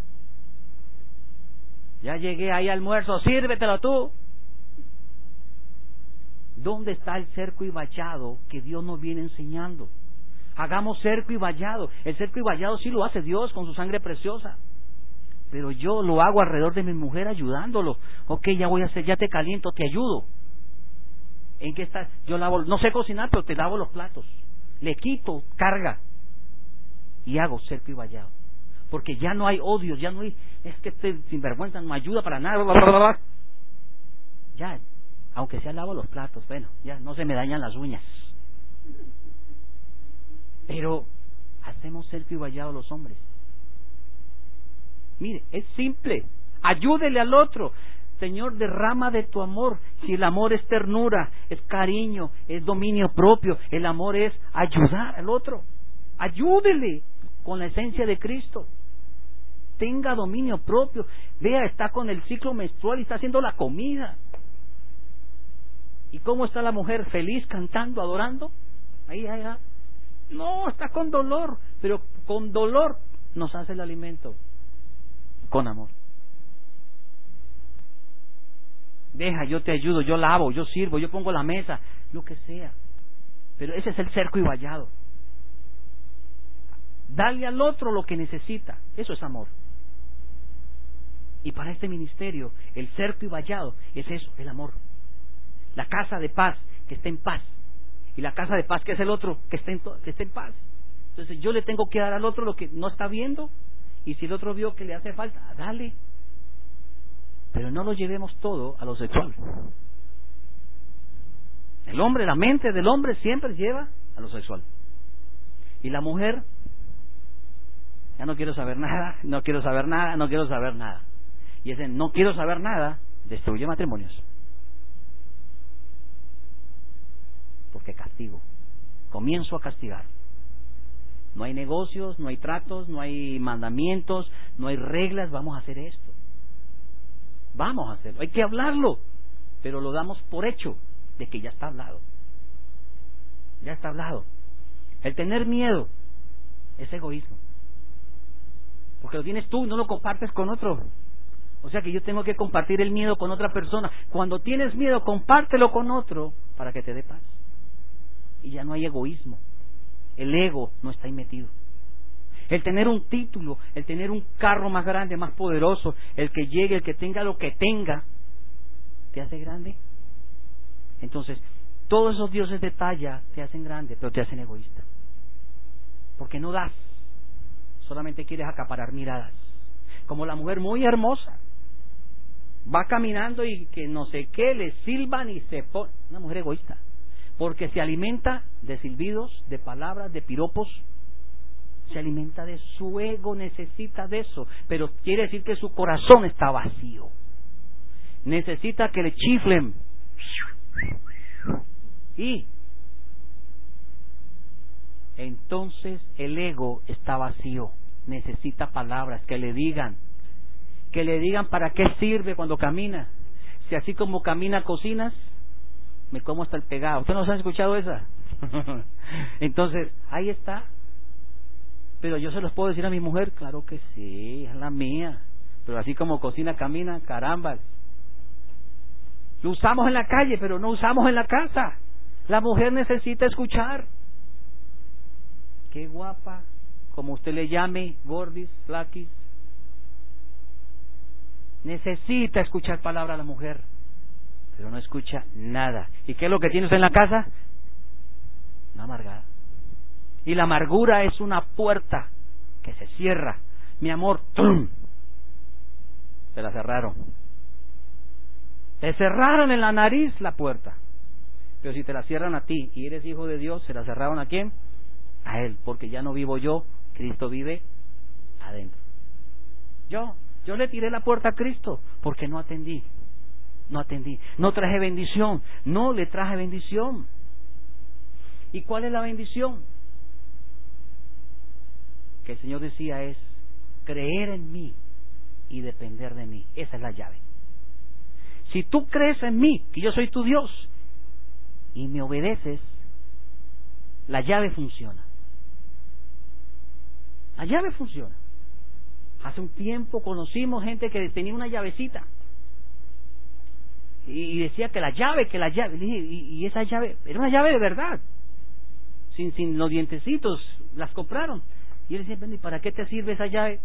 Ya llegué ahí al almuerzo, sírvetelo tú. ¿Dónde está el cerco y vallado que Dios nos viene enseñando? Hagamos cerco y vallado. El cerco y vallado sí lo hace Dios con su sangre preciosa, pero yo lo hago alrededor de mi mujer ayudándolo. Ok, ya voy a hacer, ya te caliento, te ayudo. ¿En qué estás? Yo lavo, no sé cocinar, pero te lavo los platos. Le quito carga. y hago cerco y vallado. Porque ya no hay odios, ya no hay, es que este sinvergüenza no ayuda para nada, bla, bla, bla, bla. Ya, aunque sea lavo los platos, bueno, ya no se me dañan las uñas. Pero hacemos cerco y vallado los hombres. Mire, es simple, ayúdele al otro. Señor, derrama de tu amor. Si el amor es ternura, es cariño, es dominio propio, el amor es ayudar al otro. Ayúdele con la esencia de Cristo. Tenga dominio propio. Vea, está con el ciclo menstrual y está haciendo la comida. ¿Y cómo está la mujer? Feliz, cantando, adorando. Ahí. No, está con dolor, pero con dolor nos hace el alimento. Con amor. Deja, yo te ayudo, yo lavo, yo sirvo, yo pongo la mesa, lo que sea. Pero ese es el cerco y vallado. Dale al otro lo que necesita. Eso es amor. Y para este ministerio, el cerco y vallado es eso, el amor. La casa de paz, que esté en paz. Y la casa de paz, que es el otro, que esté en paz. Entonces yo le tengo que dar al otro lo que no está viendo. Y si el otro vio que le hace falta, dale. Pero no lo llevemos todo a lo sexual. El hombre, la mente del hombre siempre lleva a lo sexual. Y la mujer, ya no quiero saber nada, no quiero saber nada, no quiero saber nada. Y ese no quiero saber nada destruye matrimonios. Porque castigo. Comienzo a castigar. No hay negocios, no hay tratos, no hay mandamientos, no hay reglas, vamos a hacer esto. Vamos a hacerlo, hay que hablarlo, pero lo damos por hecho de que ya está hablado. Ya está hablado. El tener miedo es egoísmo. Porque lo tienes tú, no lo compartes con otro. O sea que yo tengo que compartir el miedo con otra persona. Cuando tienes miedo, compártelo con otro para que te dé paz. Y ya no hay egoísmo. El ego no está ahí metido. El tener un título, el tener un carro más grande, más poderoso, el que llegue, el que tenga lo que tenga, ¿te hace grande? Entonces, todos esos dioses de talla te hacen grande, pero te hacen egoísta. Porque no das, solamente quieres acaparar miradas. Como la mujer muy hermosa, va caminando y que no sé qué, le silban y se pone. Una mujer egoísta, porque se alimenta de silbidos, de palabras, de piropos. Se alimenta de su ego, necesita de eso, pero quiere decir que su corazón está vacío. Necesita que le chiflen. Y entonces el ego está vacío. Necesita palabras que le digan para qué sirve cuando camina. Si así como camina cocinas, me como hasta el pegado. ¿Ustedes no se han escuchado esa? Entonces, ahí está. Pero yo se los puedo decir a mi mujer, claro que sí, es la mía. Pero así como cocina, camina, caramba. Lo usamos en la calle, pero no usamos en la casa. La mujer necesita escuchar. Qué guapa, como usted le llame, gordis, flaquis. Necesita escuchar palabra a la mujer, pero no escucha nada. ¿Y qué es lo que tienes en la casa? Una amargada. Y la amargura es una puerta que se cierra. Mi amor, ¡tum! Se la cerraron. Te cerraron en la nariz la puerta. Pero si te la cierran a ti y eres hijo de Dios, ¿se la cerraron a quién? A Él, porque ya no vivo yo, Cristo vive adentro. Yo le tiré la puerta a Cristo porque no atendí. No traje bendición. No le traje bendición. ¿Y cuál es la bendición? Que el Señor decía es creer en mí y depender de mí. Esa es la llave. Si tú crees en mí, que yo soy tu Dios, y me obedeces, la llave funciona. La llave funciona. Hace un tiempo conocimos gente que tenía una llavecita y decía que la llave. Le dije, y esa llave era una llave de verdad, sin los dientecitos, las compraron. Y él decía, ¿y para qué te sirve esa llave?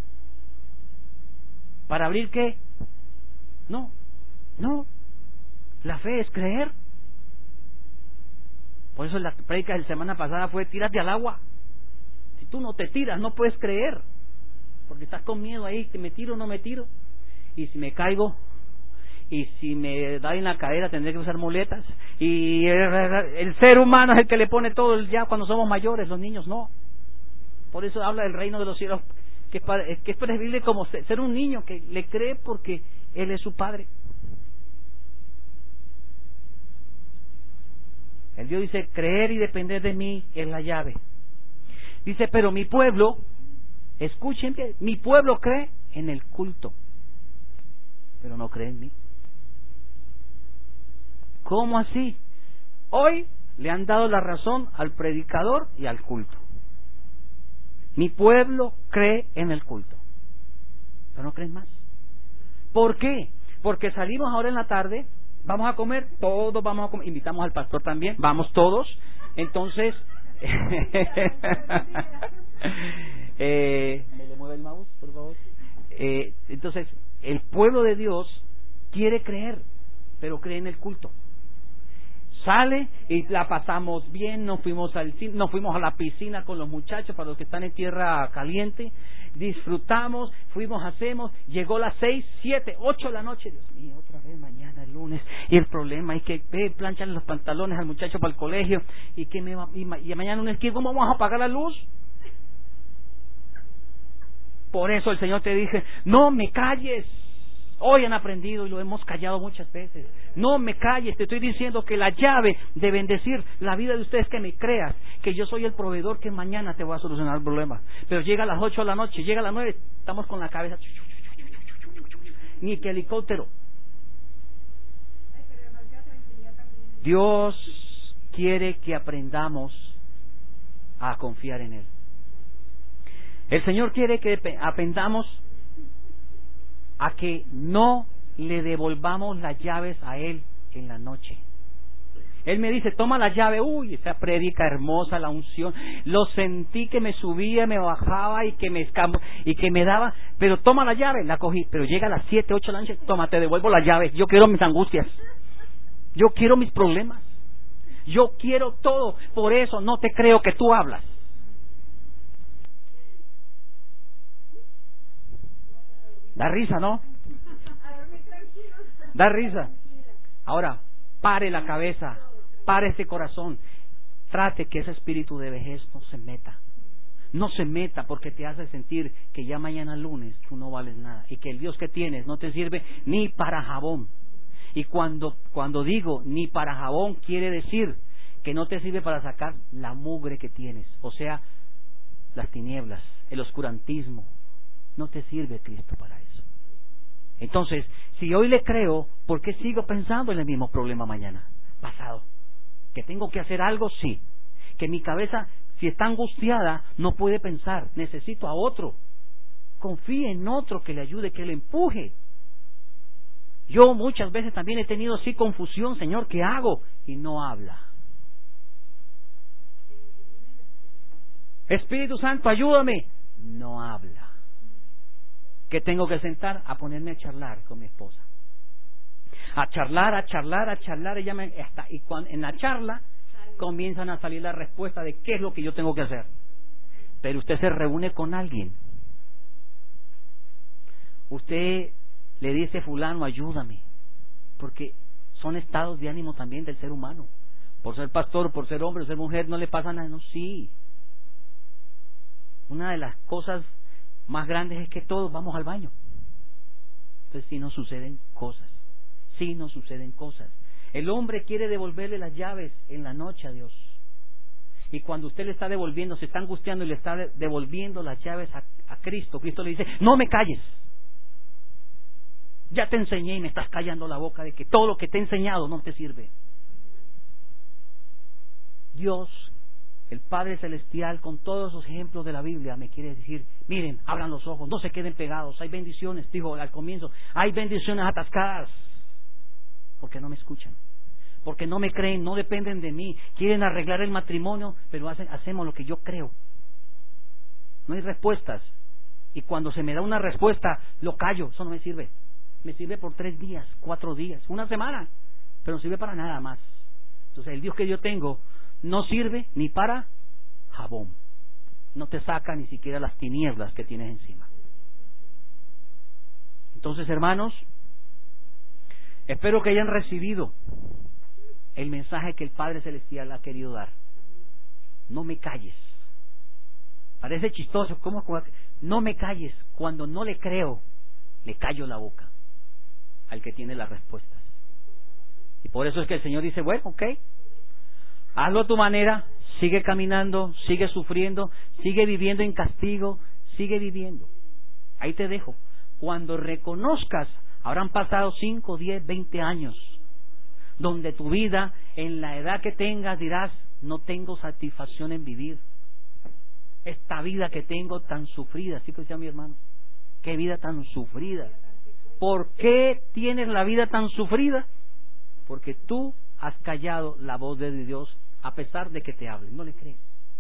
¿Para abrir qué? No. La fe es creer. Por eso la prédica de la semana pasada fue tírate al agua. Si tú no te tiras, no puedes creer, porque estás con miedo ahí, que me tiro o no me tiro, y si me caigo, y si me da en la cadera tendré que usar muletas, y el ser humano es el que le pone todo ya cuando somos mayores, los niños no. Por eso habla del reino de los cielos, que es preferible como ser un niño que le cree porque Él es su padre. El Dios dice, creer y depender de mí es la llave. Dice, pero mi pueblo, escuchen bien, mi pueblo cree en el culto, pero no cree en mí. ¿Cómo así? Hoy le han dado la razón al predicador y al culto. Mi pueblo cree en el culto, pero no creen más. ¿Por qué? Porque salimos ahora en la tarde, vamos a comer, todos vamos a comer, invitamos al pastor también, vamos todos. Entonces, ¿me le mueve el mouse, por favor? Entonces, el pueblo de Dios quiere creer, pero cree en el culto. Sale y la pasamos bien, nos fuimos a la piscina con los muchachos, para los que están en tierra caliente, disfrutamos, hacemos, llegó las 6, 7, 8 de la noche, Dios mío, otra vez mañana el lunes, y el problema es que planchan los pantalones al muchacho para el colegio, y mañana lunes, ¿cómo vamos a apagar la luz? Por eso el Señor te dice, no me calles. Hoy han aprendido y lo hemos callado muchas veces. No me calles, te estoy diciendo que la llave de bendecir la vida de ustedes es que me creas, que yo soy el proveedor que mañana te voy a solucionar el problema. Pero llega a las 8 de la noche, llega a las 9, estamos con la cabeza, ni que helicóptero. Dios quiere que aprendamos a confiar en Él. El Señor quiere que aprendamos a que no le devolvamos las llaves a Él en la noche. Él me dice, toma la llave. Uy, esa prédica hermosa, la unción, lo sentí que me subía, me bajaba y que me daba, pero toma la llave, la cogí, pero llega a las 7, 8 de la noche, toma, te devuelvo la llave. Yo quiero mis angustias, yo quiero mis problemas, yo quiero todo. Por eso no te creo que tú hablas. Da risa, ¿no? Da risa. Ahora, pare la cabeza, pare ese corazón. Trate que ese espíritu de vejez no se meta. No se meta, porque te hace sentir que ya mañana lunes tú no vales nada y que el Dios que tienes no te sirve ni para jabón. Y cuando digo ni para jabón, quiere decir que no te sirve para sacar la mugre que tienes, o sea, las tinieblas, el oscurantismo. No te sirve Cristo para eso. Entonces, si hoy le creo, ¿por qué sigo pensando en el mismo problema mañana? Pasado. ¿Que tengo que hacer algo? Sí. Que mi cabeza, si está angustiada, no puede pensar. Necesito a otro. Confíe en otro que le ayude, que le empuje. Yo muchas veces también he tenido así confusión, Señor, ¿qué hago? Y no habla. Espíritu Santo, ayúdame. No habla. ¿Qué tengo que sentar? A ponerme a charlar con mi esposa. A charlar. En la charla comienzan a salir la respuesta de qué es lo que yo tengo que hacer. Pero usted se reúne con alguien. Usted le dice, fulano, ayúdame. Porque son estados de ánimo también del ser humano. Por ser pastor, por ser hombre, por ser mujer, no le pasa nada. No, sí. Una de las cosas más grandes es que todos vamos al baño. Entonces sí nos suceden cosas. El hombre quiere devolverle las llaves en la noche a Dios. Y cuando usted le está devolviendo, se está angustiando y le está devolviendo las llaves a Cristo, Cristo le dice, no me calles. Ya te enseñé y me estás callando la boca de que todo lo que te he enseñado no te sirve. Dios, el Padre Celestial, con todos esos ejemplos de la Biblia, me quiere decir, miren, abran los ojos, no se queden pegados, hay bendiciones, dijo al comienzo, hay bendiciones atascadas, porque no me escuchan, porque no me creen, no dependen de mí, quieren arreglar el matrimonio, pero hacemos lo que yo creo. No hay respuestas, y cuando se me da una respuesta, lo callo, eso no me sirve. Me sirve por 3 días, 4 días, una semana, pero no sirve para nada más. Entonces el Dios que yo tengo no sirve ni para jabón. no te saca ni siquiera las tinieblas que tienes encima. Entonces, hermanos, espero que hayan recibido el mensaje que el Padre Celestial ha querido dar. No me calles. Parece chistoso, ¿cómo? No me calles. Cuando no le creo, le callo la boca al que tiene las respuestas. Y por eso es que el Señor dice, bueno, ok, hazlo a tu manera, sigue caminando, sigue sufriendo, sigue viviendo en castigo, sigue viviendo. Ahí te dejo. Cuando reconozcas, habrán pasado 5, 10, 20 años, donde tu vida, en la edad que tengas, dirás, no tengo satisfacción en vivir. Esta vida que tengo tan sufrida, así que decía mi hermano, qué vida tan sufrida. ¿Por qué tienes la vida tan sufrida? Porque tú has callado la voz de Dios a pesar de que te hable. No le crees.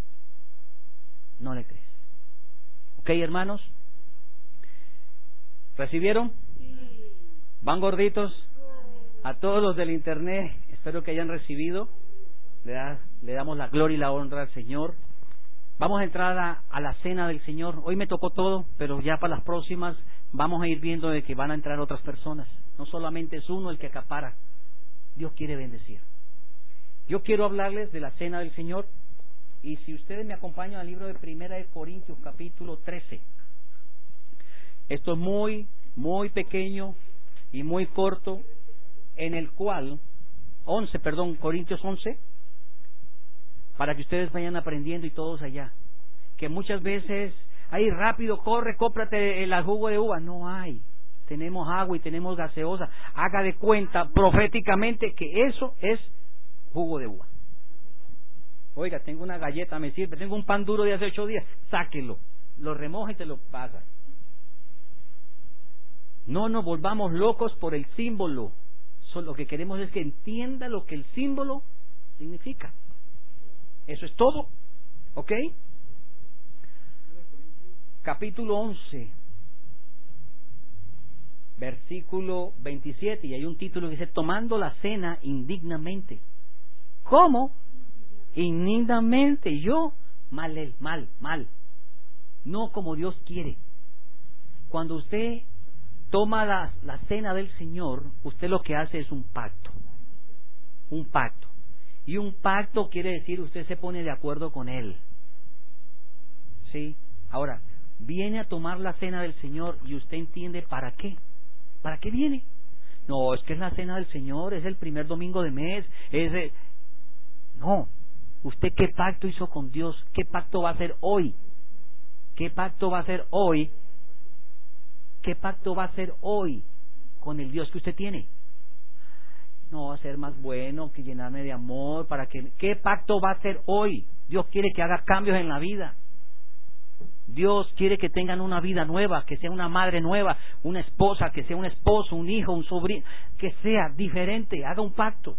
No le crees. ¿Ok, hermanos? ¿Recibieron? ¿Van gorditos? A todos los del internet, espero que hayan recibido. Le damos la gloria y la honra al Señor. Vamos a entrar a la cena del Señor. Hoy me tocó todo, pero ya para las próximas vamos a ir viendo de que van a entrar otras personas. No solamente es uno el que acapara. Dios quiere bendecir. Yo quiero hablarles de la cena del Señor. Y si ustedes me acompañan al libro de 1 de Corintios, capítulo 13. Esto es muy pequeño y muy corto, en el cual, Corintios 11, para que ustedes vayan aprendiendo y todos allá. Que muchas veces, ahí rápido, corre, cómprate el jugo de uva. No hay. Tenemos agua y tenemos gaseosa. Haga de cuenta proféticamente que eso es jugo de uva. Oiga, tengo una galleta, me sirve. Tengo un pan duro de hace 8 días. Sáquelo. Lo remoja y te lo pasa. No nos volvamos locos por el símbolo. Lo que queremos es que entienda lo que el símbolo significa. Eso es todo. ¿Ok? Capítulo 11, versículo 27. Y hay un título que dice, tomando la cena indignamente. ¿Cómo? Indignamente. Yo, mal. No como Dios quiere. Cuando usted toma la cena del Señor, usted lo que hace es un pacto. Un pacto. Y un pacto quiere decir usted se pone de acuerdo con Él. ¿Sí? Ahora, viene a tomar la cena del Señor y usted entiende para qué. ¿Para qué viene? No, es que es la cena del Señor, es el primer domingo de mes. No. ¿Usted qué pacto hizo con Dios? ¿Qué pacto va a hacer hoy? ¿Qué pacto va a hacer hoy? ¿Qué pacto va a hacer hoy con el Dios que usted tiene? No va a ser más bueno, que llenarme de amor, para que... ¿Qué pacto va a hacer hoy? Dios quiere que haga cambios en la vida. Dios quiere que tengan una vida nueva, que sea una madre nueva, una esposa, que sea un esposo, un hijo, un sobrino, que sea diferente, haga un pacto.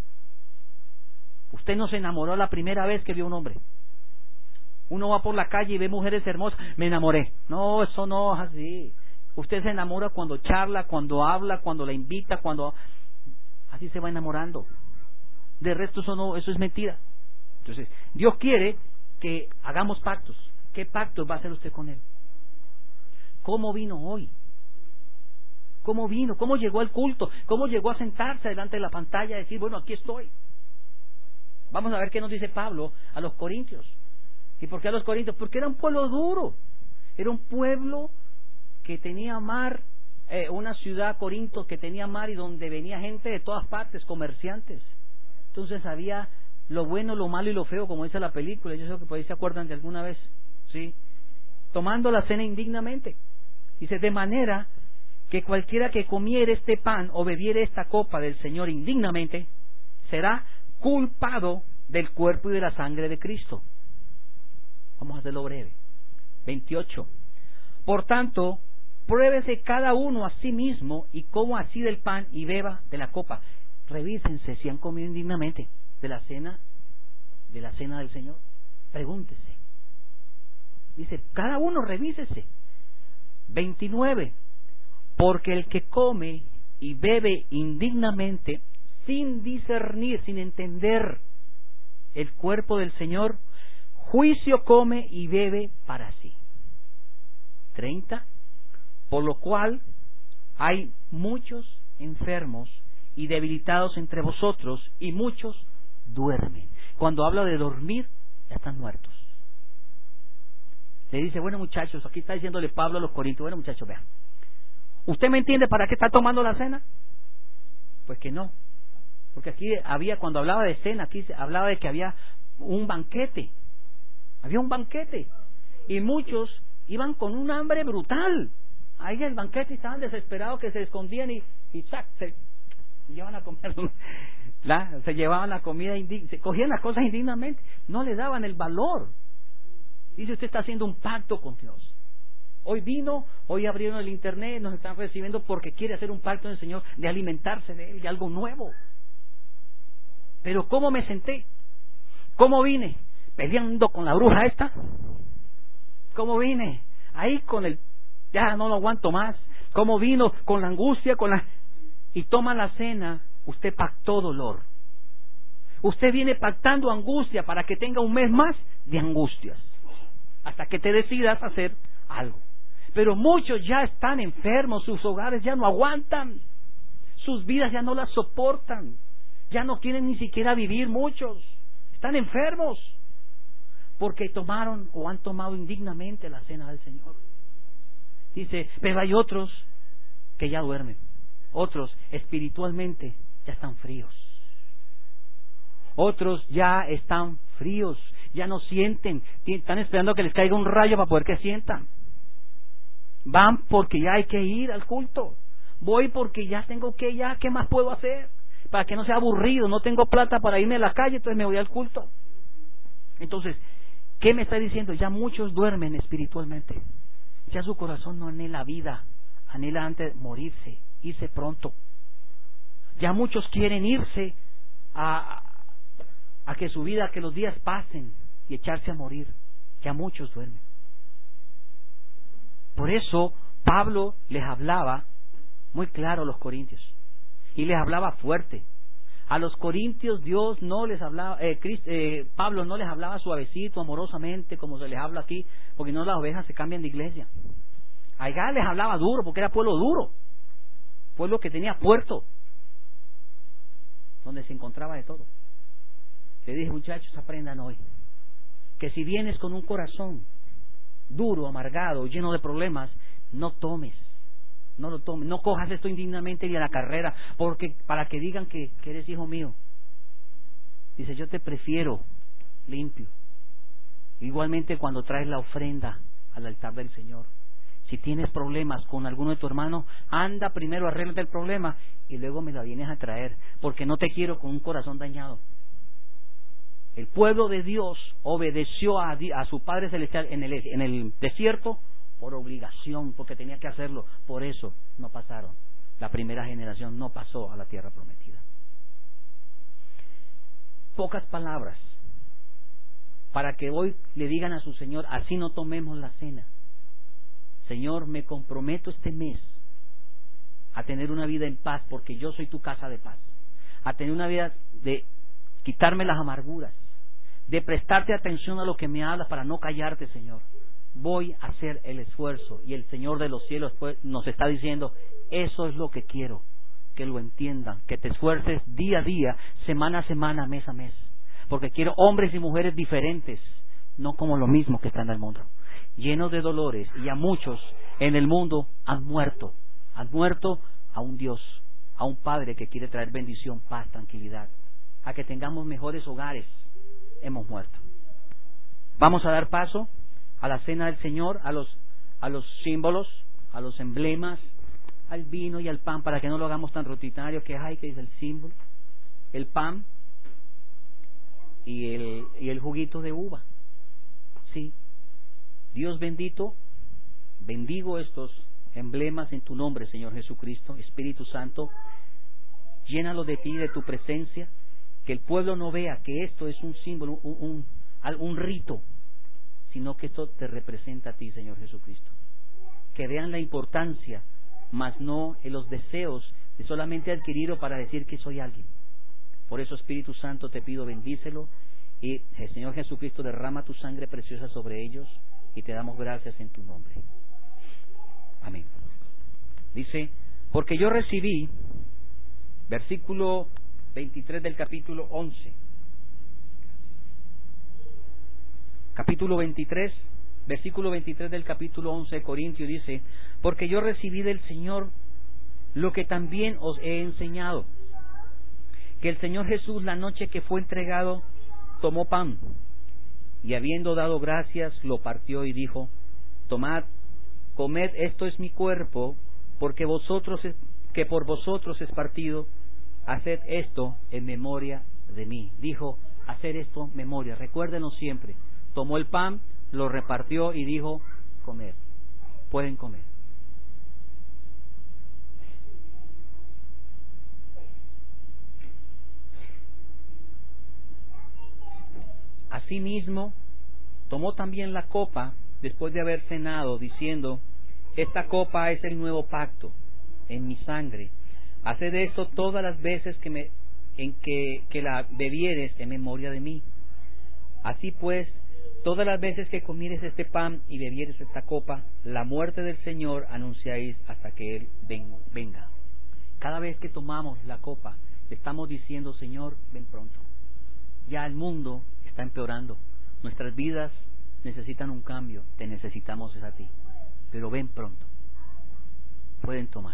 Usted no se enamoró la primera vez que vio un hombre. Uno va por la calle y ve mujeres hermosas, me enamoré. No, eso no es así. Usted se enamora cuando charla, cuando habla, cuando la invita, cuando... Así se va enamorando. De resto eso es mentira. Entonces, Dios quiere que hagamos pactos. ¿Qué pactos va a hacer usted con Él? ¿Cómo vino hoy? ¿Cómo vino? ¿Cómo llegó al culto? ¿Cómo llegó a sentarse delante de la pantalla y decir, bueno, aquí estoy? Vamos a ver qué nos dice Pablo a los corintios. ¿Y por qué a los corintios? Porque era un pueblo duro. Era un pueblo que tenía mar, una ciudad, Corinto, que tenía mar y donde venía gente de todas partes, comerciantes. Entonces había lo bueno, lo malo y lo feo, como dice la película. Yo sé que por ahí se acuerdan de alguna vez, ¿sí? Tomando la cena indignamente. Dice, de manera que cualquiera que comiere este pan o bebiere esta copa del Señor indignamente, será culpado del cuerpo y de la sangre de Cristo. Vamos a hacerlo breve. 28. Por tanto, pruébese cada uno a sí mismo y coma así del pan y beba de la copa. Revísense si han comido indignamente de la cena del Señor. Pregúntese. Dice, cada uno revísese. 29. Porque el que come y bebe indignamente, sin discernir, sin entender el cuerpo del Señor, juicio come y bebe para sí. 30. Por lo cual hay muchos enfermos y debilitados entre vosotros, y muchos duermen. Cuando habla de dormir, ya están muertos. Le dice, bueno muchachos, aquí está diciéndole Pablo a los Corintios, bueno muchachos, vean, ¿usted me entiende para qué está tomando la cena? Pues que no, porque aquí había, cuando hablaba de cena, aquí se hablaba de que había un banquete, y muchos iban con un hambre brutal, ahí en el banquete estaban desesperados que se escondían y ¡sac! Se llevaban a comer, se llevaban la comida, se cogían las cosas indignamente, no le daban el valor. Dice, usted está haciendo un pacto con Dios. Hoy abrieron el internet, nos están recibiendo porque quiere hacer un pacto con el Señor de alimentarse de Él, de algo nuevo. Pero ¿cómo me senté? ¿Cómo vine? ¿Peleando con la bruja esta? ¿Cómo vine? Ahí ya no lo aguanto más. ¿Cómo vino? Con la angustia, y toma la cena, usted pactó dolor. Usted viene pactando angustia para que tenga un mes más de angustias, hasta que te decidas hacer algo. Pero muchos ya están enfermos, sus hogares ya no aguantan, sus vidas ya no las soportan, ya no quieren ni siquiera vivir, muchos están enfermos porque tomaron o han tomado indignamente la cena del Señor. Dice, pero hay otros que ya duermen, otros espiritualmente ya están fríos, otros ya están fríos, ya no sienten, están esperando que les caiga un rayo para poder que sientan. Van porque ya hay que ir al culto. Voy porque ya tengo que, ¿qué más puedo hacer? Para que no sea aburrido, no tengo plata para irme a la calle, entonces me voy al culto. Entonces, ¿qué me está diciendo? Ya muchos duermen espiritualmente. Ya su corazón no anhela vida, anhela antes morirse, irse pronto. Ya muchos quieren irse a que su vida, que los días pasen y echarse a morir. Ya muchos duermen. Por eso Pablo les hablaba muy claro a los corintios, y les hablaba fuerte. A los corintios Dios no les hablaba, Pablo no les hablaba suavecito, amorosamente, como se les habla aquí, porque no, las ovejas se cambian de iglesia. Allá les hablaba duro, porque era pueblo duro, pueblo que tenía puerto, donde se encontraba de todo. Le dije, muchachos, aprendan hoy que si vienes con un corazón duro, amargado, lleno de problemas, no lo tomes, no cojas esto indignamente ni a la carrera, porque para que digan que eres hijo mío. Dice, yo te prefiero limpio. Igualmente cuando traes la ofrenda al altar del Señor, si tienes problemas con alguno de tu hermano, anda primero, arréglate el problema y luego me la vienes a traer, porque no te quiero con un corazón dañado. El pueblo de Dios obedeció a su Padre Celestial en el desierto por obligación, porque tenía que hacerlo. Por eso no pasaron. La primera generación no pasó a la tierra prometida. Pocas palabras para que hoy le digan a su Señor, así no tomemos la cena. Señor, me comprometo este mes a tener una vida en paz, porque yo soy tu casa de paz. A tener una vida de quitarme las amarguras, de prestarte atención a lo que me hablas para no callarte, Señor. Voy a hacer el esfuerzo, y el Señor de los cielos pues nos está diciendo, eso es lo que quiero, que lo entiendan, que te esfuerces día a día, semana a semana, mes a mes, porque quiero hombres y mujeres diferentes, no como lo mismo que está en el mundo, llenos de dolores, y a muchos en el mundo han muerto a un Dios, a un Padre que quiere traer bendición, paz, tranquilidad, a que tengamos mejores hogares. Hemos muerto. Vamos a dar paso a la cena del Señor, a los símbolos, a los emblemas, al vino y al pan, para que no lo hagamos tan rutinario, que dice el símbolo, el pan y el juguito de uva. Sí. Dios bendito, bendigo estos emblemas en tu nombre, Señor Jesucristo. Espíritu Santo, llénalo de ti, de tu presencia, que el pueblo no vea que esto es un símbolo, un rito, sino que esto te representa a ti, Señor Jesucristo. Que vean la importancia, mas no en los deseos de solamente adquirirlo para decir que soy alguien. Por eso, Espíritu Santo, te pido, bendícelo y el Señor Jesucristo derrama tu sangre preciosa sobre ellos y te damos gracias en tu nombre. Amén. Dice, porque yo recibí, versículo 23 del capítulo 11. Capítulo 23, versículo 23 del capítulo 11 de Corintios dice, porque yo recibí del Señor lo que también os he enseñado, que el Señor Jesús la noche que fue entregado tomó pan y habiendo dado gracias lo partió y dijo, tomad, comed, esto es mi cuerpo, porque que por vosotros es partido, haced esto en memoria de mí. Dijo, hacer esto en memoria, recuérdenlo siempre. Tomó el pan, lo repartió y dijo, comed, pueden comer. Asimismo, tomó también la copa después de haber cenado, diciendo, esta copa es el nuevo pacto en mi sangre. Haced esto todas las veces que la bebieres en memoria de mí. Así pues, todas las veces que comieres este pan y bebieres esta copa, la muerte del Señor anunciáis hasta que Él venga. Cada vez que tomamos la copa, estamos diciendo, Señor, ven pronto. Ya el mundo está empeorando. Nuestras vidas necesitan un cambio. Te necesitamos es a ti. Pero ven pronto. Pueden tomar.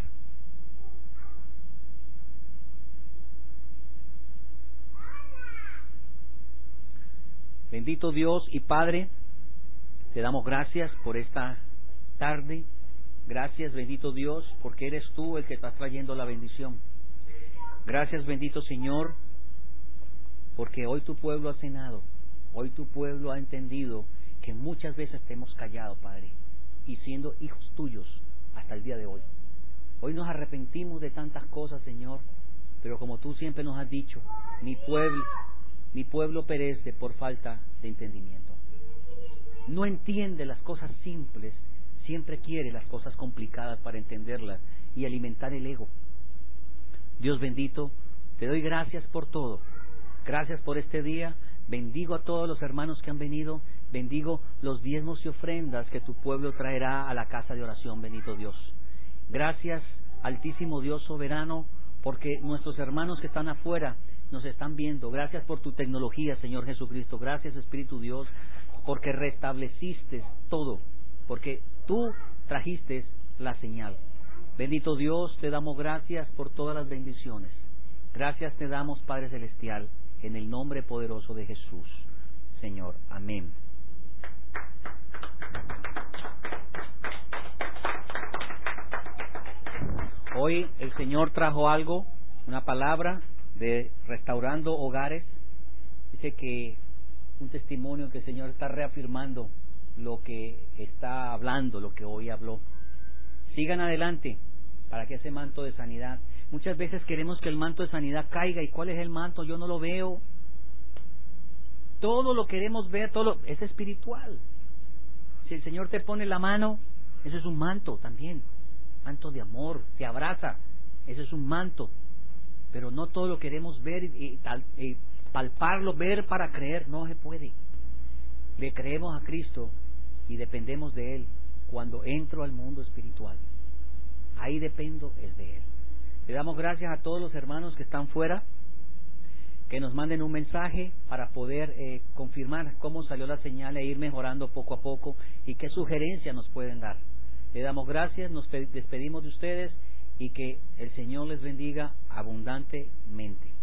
Bendito Dios y Padre, te damos gracias por esta tarde. Gracias, bendito Dios, porque eres tú el que está trayendo la bendición. Gracias, bendito Señor, porque hoy tu pueblo ha cenado. Hoy tu pueblo ha entendido que muchas veces te hemos callado, Padre, y siendo hijos tuyos hasta el día de hoy. Hoy nos arrepentimos de tantas cosas, Señor, pero como tú siempre nos has dicho, mi pueblo perece por falta de entendimiento. No entiende las cosas simples, siempre quiere las cosas complicadas para entenderlas y alimentar el ego. Dios bendito, te doy gracias por todo. Gracias por este día. Bendigo a todos los hermanos que han venido. Bendigo los diezmos y ofrendas que tu pueblo traerá a la casa de oración, bendito Dios. Gracias, Altísimo Dios soberano, porque nuestros hermanos que están afuera nos están viendo. Gracias por tu tecnología, Señor Jesucristo. Gracias, Espíritu Dios, porque restableciste todo, porque tú trajiste la señal. Bendito Dios, te damos gracias por todas las bendiciones. Gracias te damos, Padre Celestial, en el nombre poderoso de Jesús, Señor. Amén. Hoy el Señor trajo algo, una palabra de restaurando hogares. Dice que un testimonio que el Señor está reafirmando lo que está hablando, lo que hoy habló. Sigan adelante para que ese manto de sanidad. Muchas veces queremos que el manto de sanidad caiga. ¿Y cuál es el manto? Yo no lo veo. Todo lo queremos ver, es espiritual. Si el Señor te pone la mano, eso es un manto también. Manto de amor, te abraza, eso es un manto. Pero no todo lo queremos ver y palparlo, ver para creer. No se puede. Le creemos a Cristo y dependemos de Él cuando entro al mundo espiritual. Ahí dependo es de Él. Le damos gracias a todos los hermanos que están fuera, que nos manden un mensaje para poder confirmar cómo salió la señal e ir mejorando poco a poco y qué sugerencias nos pueden dar. Le damos gracias, nos despedimos de ustedes y que el Señor les bendiga abundantemente.